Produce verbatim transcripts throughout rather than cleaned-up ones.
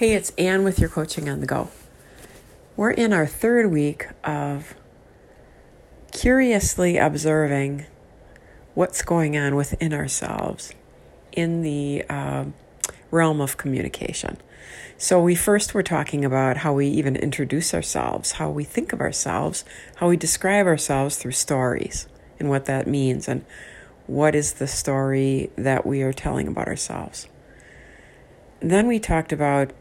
Hey, it's Anne with your Coaching on the Go. We're in our third week of curiously observing what's going on within ourselves in the uh, realm of communication. So we first were talking about how we even introduce ourselves, how we think of ourselves, how we describe ourselves through stories and what that means and what is the story that we are telling about ourselves. And then we talked about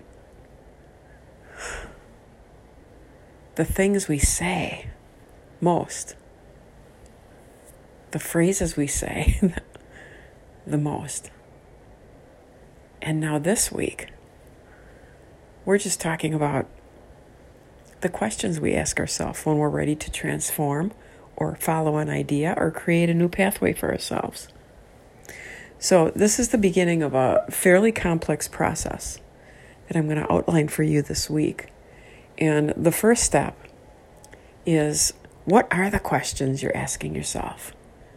the things we say most, the phrases we say the most. And now this week, we're just talking about the questions we ask ourselves when we're ready to transform or follow an idea or create a new pathway for ourselves. So this is the beginning of a fairly complex process that I'm going to outline for you this week. And the first step is, what are the questions you're asking yourself?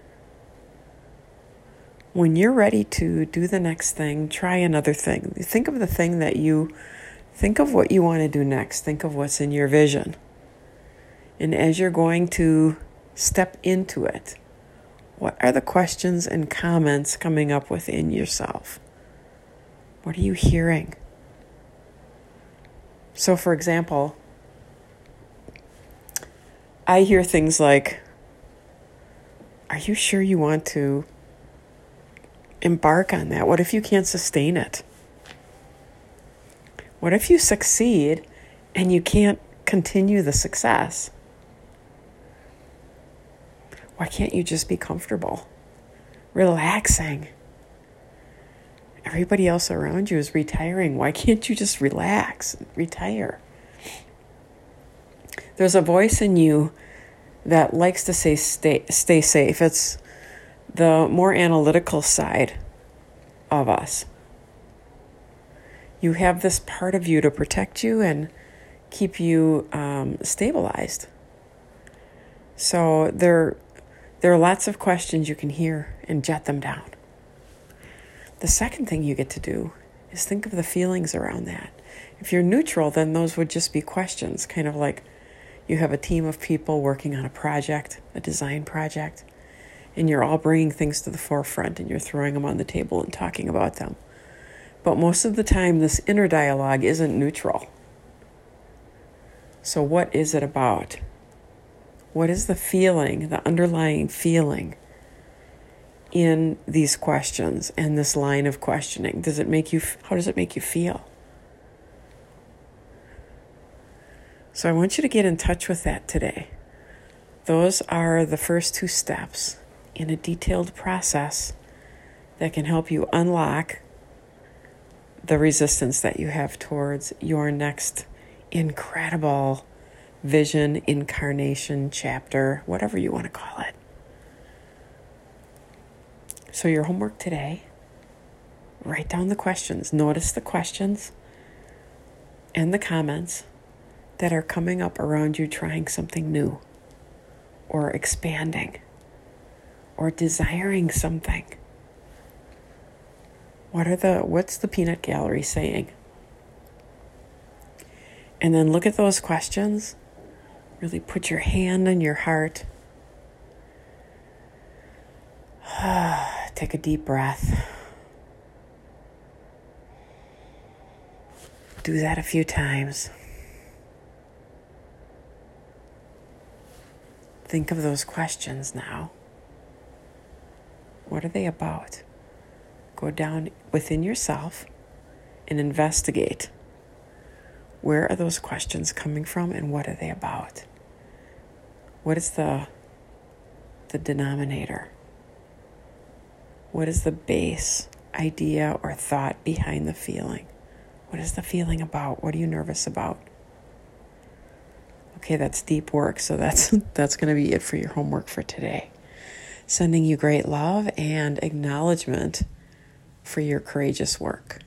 When you're ready to do the next thing, try another thing. Think of the thing that you, think of what you want to do next. Think of what's in your vision. And as you're going to step into it, what are the questions and comments coming up within yourself? What are you hearing? So, for example, I hear things like, are you sure you want to embark on that? What if you can't sustain it? What if you succeed and you can't continue the success? Why can't you just be comfortable, relaxing? Everybody else around you is retiring. Why can't you just relax and retire? There's a voice in you that likes to say stay, stay safe. It's the more analytical side of us. You have this part of you to protect you and keep you um, stabilized. So there, there are lots of questions you can hear and jot them down. The second thing you get to do is think of the feelings around that. If you're neutral, then those would just be questions, kind of like you have a team of people working on a project, a design project, and you're all bringing things to the forefront and you're throwing them on the table and talking about them. But most of the time, this inner dialogue isn't neutral. So what is it about? What is the feeling, the underlying feeling in these questions and this line of questioning? Does it make you, how does it make you feel? So I want you to get in touch with that today. Those are the first two steps in a detailed process that can help you unlock the resistance that you have towards your next incredible vision, incarnation, chapter, whatever you want to call it. So your homework today, write down the questions. Notice the questions and the comments that are coming up around you trying something new or expanding or desiring something. What are the, what's the peanut gallery saying? And then look at those questions. Really put your hand on your heart. Take a deep breath. Do that a few times. Think of those questions now. What are they about? Go down within yourself and investigate. Where are those questions coming from and what are they about? What is the, the denominator? What is the base idea or thought behind the feeling? What is the feeling about? What are you nervous about? Okay, that's deep work, so that's that's going to be it for your homework for today. Sending you great love and acknowledgement for your courageous work.